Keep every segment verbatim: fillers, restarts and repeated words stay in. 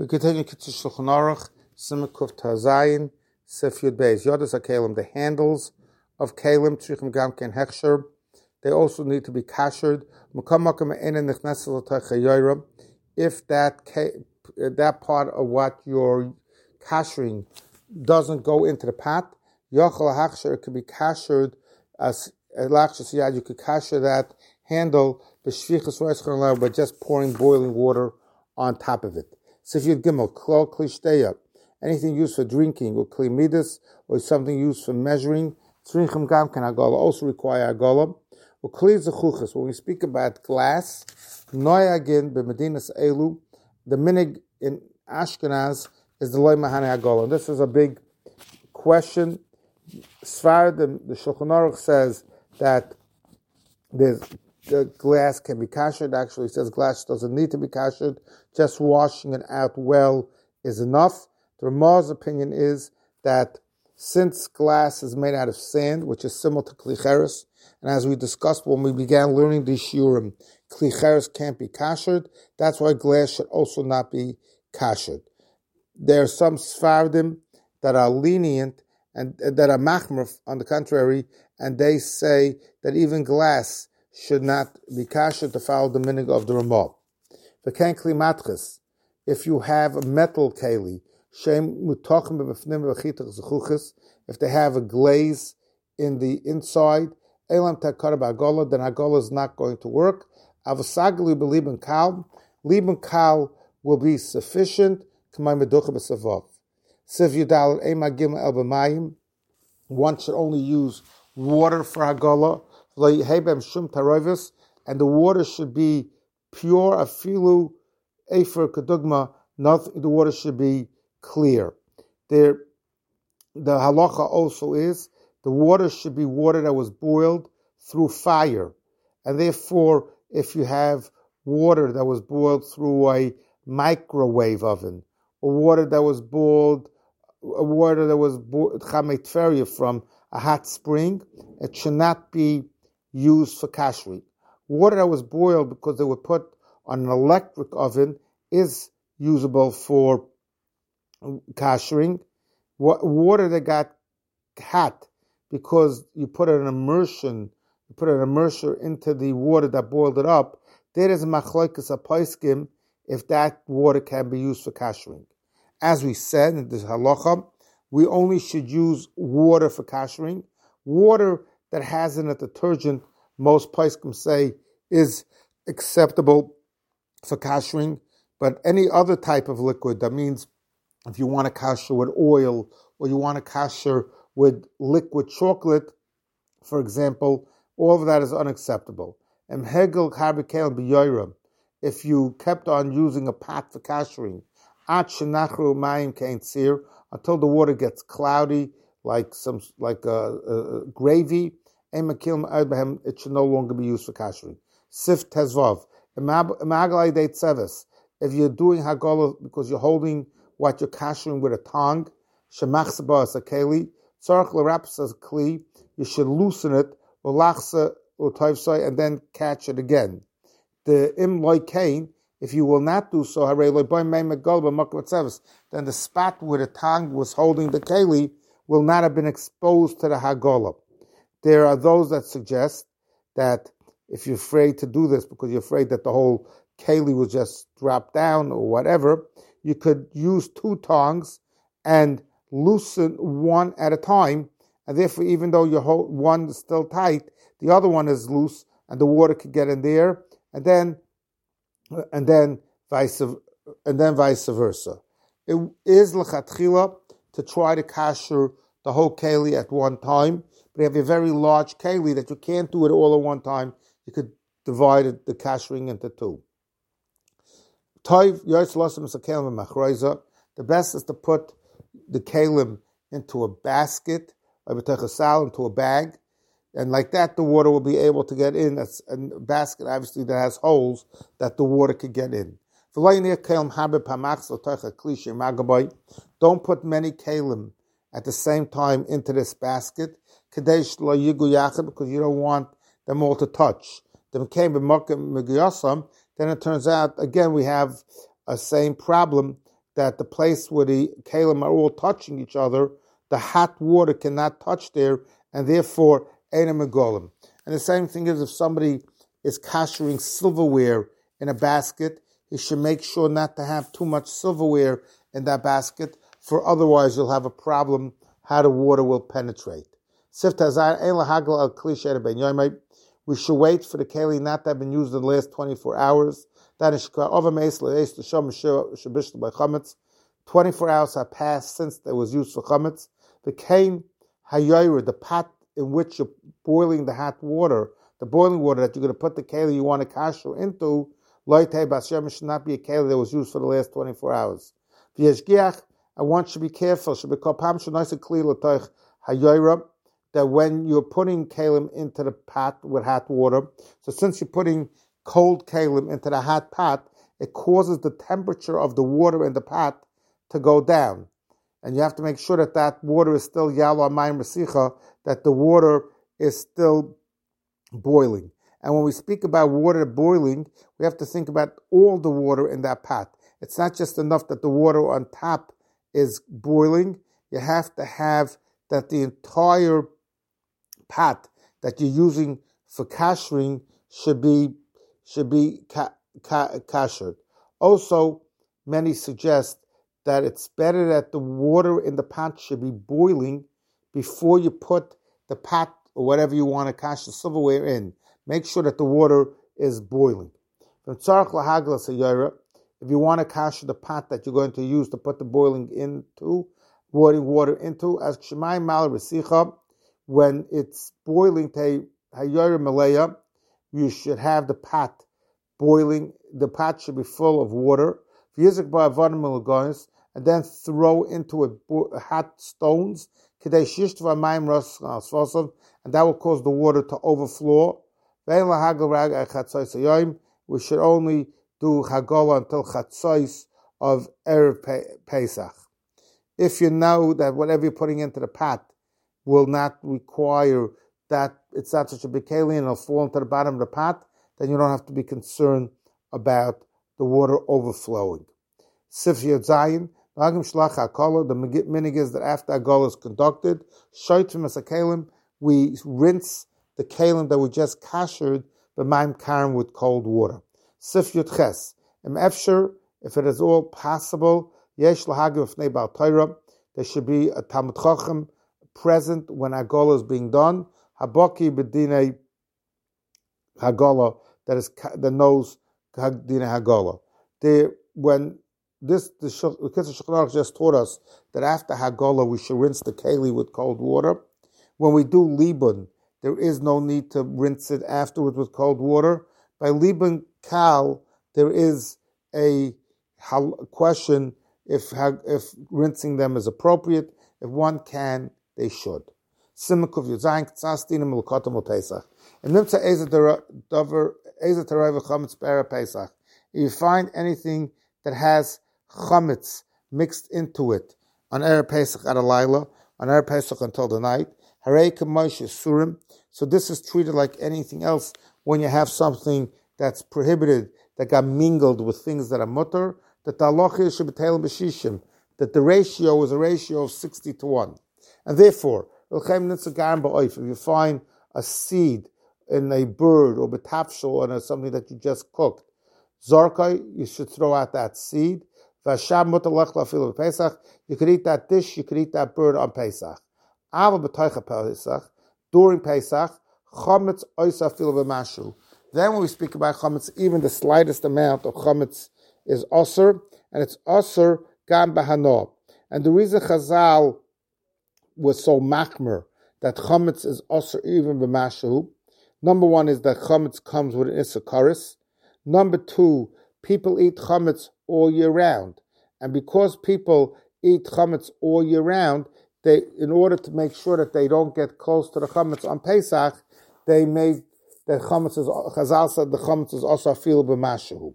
We continue to Shulchan Aruch, Simukuf Tazayin, Sif Yud Beis. Yodas HaKelim, the handles of Kelim, Tzrichim Gamken Hechsher, they also need to be kashered. If that that part of what you're kashering doesn't go into the pot, Yochel HaHechsher, it could be kashered as you could kasher that handle by just pouring boiling water on top of it. Sif Yud Gimel, Klal Klishdeya, anything used for drinking, or Kli Midas, or something used for measuring, Tzrichim Gamken Agala, also require Agala. When we speak about glass, Noyagin b'Medinas Elu, the minig in Ashkenaz is the loy mahane agol. And this is a big question. Sfar, the, the Shulchan Aruch says that the glass can be kashered. Actually, it says glass doesn't need to be kashered. Just washing it out well is enough. The Ramah's opinion is that since glass is made out of sand, which is similar to klicheres, and as we discussed when we began learning the shiurim, klicheres can't be kashered. That's why glass should also not be kashered. There are some Sfardim that are lenient and, and that are machmer, on the contrary, and they say that even glass should not be kashered to follow the minig of the Ramah. V'ken kli matches, if you have a metal keli, if they have a glaze in the inside, then Agola is not going to work. Avasagli b'liben kal, liben kal will be sufficient. One should only use water for Agola, and the water should be pure. Afilu efer kadugma, nothing. The water should be clear. There, the halacha also is the water should be water that was boiled through fire, and therefore, if you have water that was boiled through a microwave oven, or water that was boiled, a water that was boiled from a hot spring, it should not be used for kashrut. Water that was boiled because they were put on an electric oven is usable for kashering. Water that got hot because you put an immersion, you put an immerser into the water that boiled it up, there is a machlokes a paiskim if that water can be used for kashering. As we said in this halacha, we only should use water for kashering. Water that has in a detergent, most paiskim say, is acceptable for kashering, but any other type of liquid, that means if you want to kasher with oil, or you want to kasher with liquid chocolate, for example, all of that is unacceptable. If you kept on using a pot for kashering, until the water gets cloudy, like some like a, a gravy, it should no longer be used for kashering. Sif tezvav. If you're doing hagolah because you're holding what you're kashering with a tongue, shemachsaba as a keli, tzarich l'raps as a kli, you should loosen it, ulachsa u'toivsai, and then catch it again. The im loy kain, if you will not do so, then the spot where the tongue was holding the keli will not have been exposed to the hagolah. There are those that suggest that if you're afraid to do this because you're afraid that the whole keli will just drop down or whatever, you could use two tongs and loosen one at a time, and therefore, even though your whole one is still tight, the other one is loose, and the water could get in there, and then, and then vice, and then vice versa. It is l'chatchila to try to kasher the whole keli at one time, but if you have a very large keli that you can't do it all at one time, you could divide it, the kashering into two. The best is to put the kalim into a basket, into a bag, and like that the water will be able to get in. That's a basket, obviously, that has holes that the water could get in. Don't put many kalim at the same time into this basket, because you don't want them all to touch. Then it turns out, again, we have a same problem that the place where the kalim are all touching each other, the hot water cannot touch there, and therefore ain't megolim. And the same thing is if somebody is kashering silverware in a basket, he should make sure not to have too much silverware in that basket, for otherwise you'll have a problem how the water will penetrate. We should wait for the keli not to have been used in the last twenty-four hours. twenty-four hours have passed since it was used for chametz. The kain hayoyer, the pot in which you're boiling the hot water, the boiling water that you're going to put the keli you want to kasher into, loitei bashem should not be a keli that was used for the last twenty-four hours. V'yeshgiach, and one should be careful, should be called pam shenoisa kli l'toich hayoyer, that when you're putting kalim into the pot with hot water, so since you're putting cold kalim into the hot pot, it causes the temperature of the water in the pot to go down. And you have to make sure that that water is still yalo amayim resicha, that the water is still boiling. And when we speak about water boiling, we have to think about all the water in that pot. It's not just enough that the water on top is boiling. You have to have that the entire pot that you're using for kashering should be should be ka, ka, kashered. Also, many suggest that it's better that the water in the pot should be boiling before you put the pot or whatever you want to kash the silverware in. Make sure that the water is boiling. If you want to kash the pot that you're going to use to put the boiling into, boiling water into, as Shemai Mal Resicha, when it's boiling, you should have the pot boiling. The pot should be full of water. And then throw into it hot stones, and that will cause the water to overflow. We should only do Hagolah until Chatzos of Erev Pesach. If you know that whatever you're putting into the pot will not require that it's not such a big keli and it'll fall into the bottom of the pot, then you don't have to be concerned about the water overflowing. Sif Yod Zayin, Nagim Shlach HaKolah, the minig is that after Hagolah is conducted, Shoitim as a kalim, we rinse the kalim that we just kashered b'mayim karim with cold water. Sif Yod Ches, Im Efsher, if it is all possible, Yesh Lahagim Fnei Bal Torah, there should be a Talmud Chacham present when Hagolah is being done. Habaki b'dinei Hagolah, that is that knows dinei Hagolah. There, when this the Kitzur Shulchan Aruch just taught us that after Hagolah we should rinse the keli with cold water. When we do libun, there is no need to rinse it afterwards with cold water. By libun kal, there is a question if if rinsing them is appropriate. If one can, they should. Simukov Yuzayin Ktsastin and Melkotam Pesach. And Nimtza Eza Dover Eza Terai V'Chametz Be'er Pesach. If you find anything that has chametz mixed into it on Erev Pesach at a Laila, on Erev Pesach until the night, Harei K'Moshe Surim. So this is treated like anything else when you have something that's prohibited that got mingled with things that are mutter. That the halacha should be tailed b'shishim. That the ratio is a ratio of sixty to one, and therefore. If you find a seed in a bird or betafshel or something that you just cooked, Zorkai, you should throw out that seed. You could eat that dish, you could eat that bird on Pesach. During Pesach, then when we speak about chametz, even the slightest amount of chametz is osir, and it's osir gam b'hano. And the reason Chazal was so machmer that chametz is also even b'mashu. Number one is that chametz comes with an isakaris. Number two, people eat chametz all year round, and because people eat chametz all year round, they, in order to make sure that they don't get close to the chametz on Pesach, they make that chametz is Chazal said the chametz is also feel b'mashu.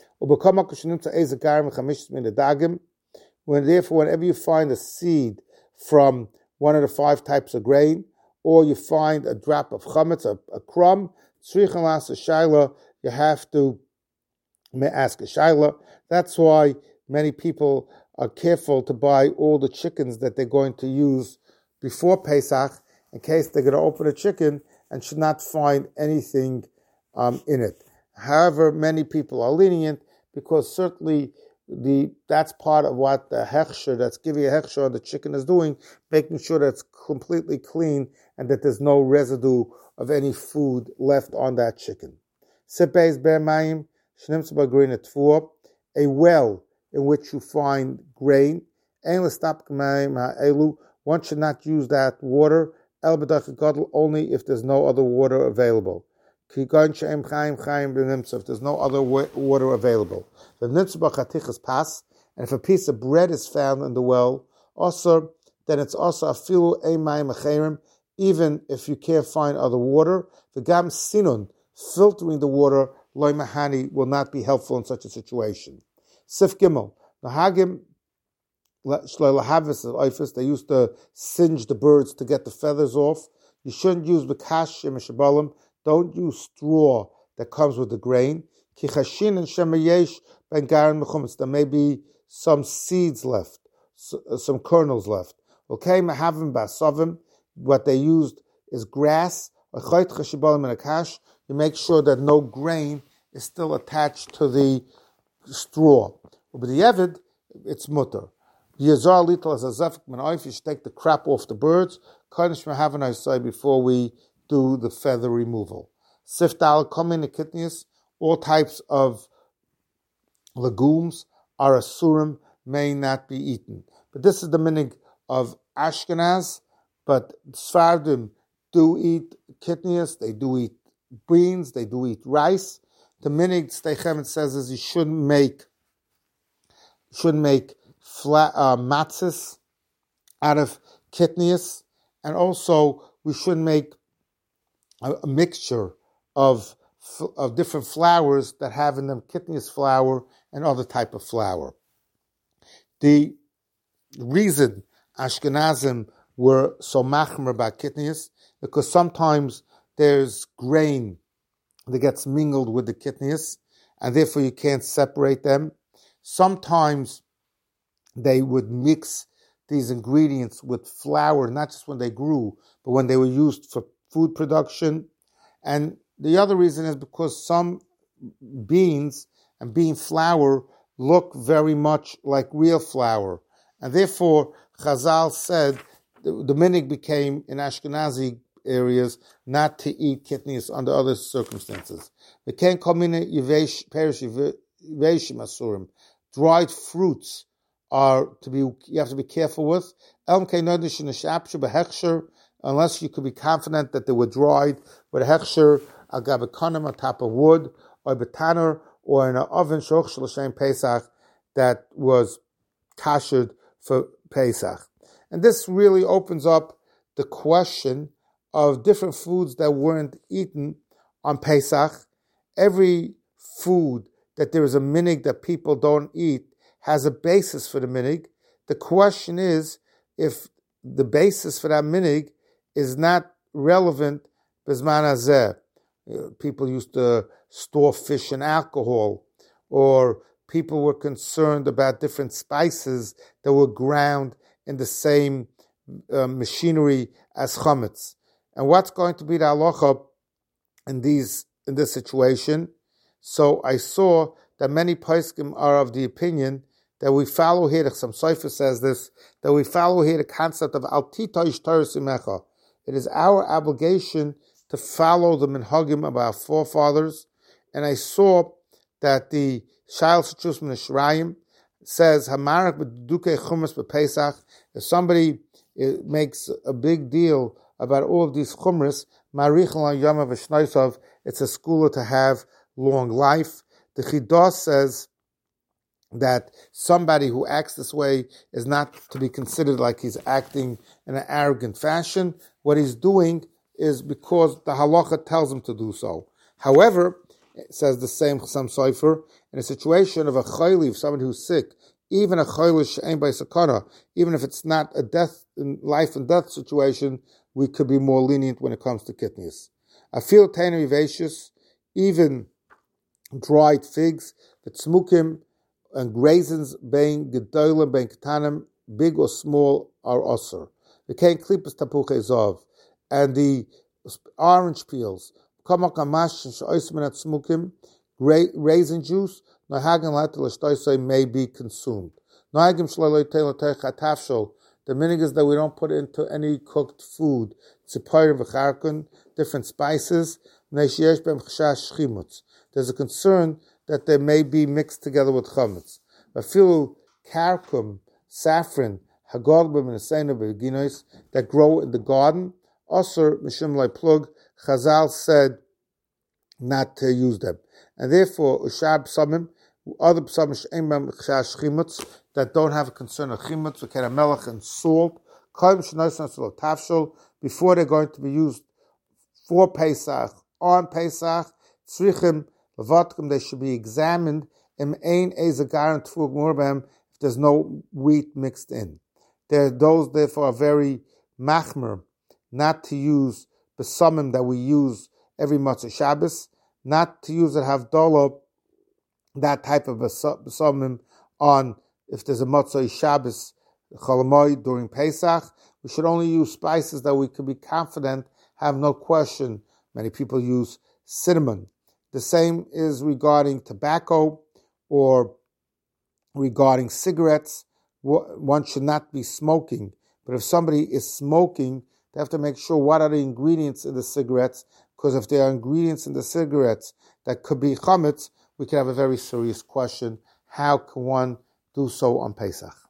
When therefore, whenever you find a seed from one of the five types of grain, or you find a drop of chametz, a, a crumb, tzrichan las a shaila, you have to ask a shaila. That's why many people are careful to buy all the chickens that they're going to use before Pesach in case they're going to open a chicken and should not find anything um, in it. However, many people are lenient because certainly the that's part of what the hechsher, that's giving a hechsher on the chicken is doing, making sure that it's completely clean and that there's no residue of any food left on that chicken. A well in which you find grain, one should not use that water, only if there's no other water available. If there's no other water available. And if a piece of bread is found in the well, also, then it's also a filu emayim, even if you can't find other water. The gam sinun, filtering the water, loy mahani, will not be helpful in such a situation. Sif gimel, nahagim they used to singe the birds to get the feathers off. You shouldn't use the kash mishabalim. Don't use straw that comes with the grain. Kichashin and shemayesh ben garan mechumetz. There may be some seeds left, some kernels left. Okay, mahavim basavim. What they used is grass. You make sure that no grain is still attached to the straw. But the evid, it's mutter. You should take the crap off the birds before we do the feather removal. Siftal, komin ekitnius, all types of legumes are asurim, may not be eaten. But this is the minig of Ashkenaz, but Sfardim do eat kitnius, they do eat beans, they do eat rice. The minig Steichemet says is you shouldn't make shouldn't make flat uh, matzahs out of kitnius, and also we shouldn't make a, a mixture of of different flours that have in them kitnius flour and other type of flour. The reason Ashkenazim were so machmer about kitnius because sometimes there's grain that gets mingled with the kitnius, and therefore you can't separate them. Sometimes they would mix these ingredients with flour, not just when they grew, but when they were used for food production. And the other reason is because some beans and bean flour look very much like real flour. And therefore, Chazal said, the, the minig became, in Ashkenazi areas, not to eat kitnius under other circumstances. They can't come in perish asurim. Dried fruits are to be, you have to be careful with. Unless you could be confident that they were dried with a hechsher, al gabekanim, on top of wood, or betaner, or in an oven, shoch shel Pesach, that was kashered for Pesach. And this really opens up the question of different foods that weren't eaten on Pesach. Every food that there is a minig that people don't eat has a basis for the minig. The question is, if the basis for that minig is not relevant, bezman hazeh. People used to store fish and alcohol, or people were concerned about different spices that were ground in the same uh, machinery as chametz. And what's going to be the halacha in these in this situation? So I saw that many poskim are of the opinion that we follow here, some Sofer says this, that we follow here the concept of al titoish Torah simecha. It is our obligation to follow the minhagim of our forefathers. And I saw that the Shail Shuchus Min Shirayim says, Hamarak b'duke chumas b'Pesach, if somebody makes a big deal about all of these chumras, marich la yama v'shnoisav, it's a schooler to have long life. The Chidah says that somebody who acts this way is not to be considered like he's acting in an arrogant fashion. What he's doing is because the halacha tells him to do so. However, it says the same Chassam Sofer, in a situation of a chayli, of somebody who's sick, even a chayli she'ein by sakana, even if it's not a death, life and death situation, we could be more lenient when it comes to kitnius. I feel tainam vivacious, even dried figs, but smukim, and raisins, bein gedolim, bein ketanim, big or small, are osur. The kain klipas tapuche zov, and the orange peels, kamak amash she'oismen at smukim, raisin juice, nohagen latel shtoisei may be consumed. Nohagim shlaloi telo teichat tafshol. The minig is that we don't put into any cooked food tzipayim v'charkun, different spices. There's a concern that they may be mixed together with chametz. Afilu karkum, saffron, hagol that grow in the garden. Osir mishum lai plug. Chazal said not to use them, and therefore ushab samim, other psamim she'emem chash chimutz that don't have a concern of chimutz, v'kera melech and salt. Before they're going to be used for Pesach, on Pesach, tzrichim levatkim, they should be examined. Im ein ezagaran tfug murbem, if there's no wheat mixed in. There, those therefore are very machmer, not to use besamim that we use every Motzei Shabbos, not to use it havdalah, that type of besamim on if there's a Motzei Shabbos cholamoid during Pesach. We should only use spices that we could be confident have no question. Many people use cinnamon. The same is regarding tobacco or regarding cigarettes. One should not be smoking. But if somebody is smoking, they have to make sure what are the ingredients in the cigarettes, because if there are ingredients in the cigarettes that could be chametz, we can have a very serious question. How can one do so on Pesach?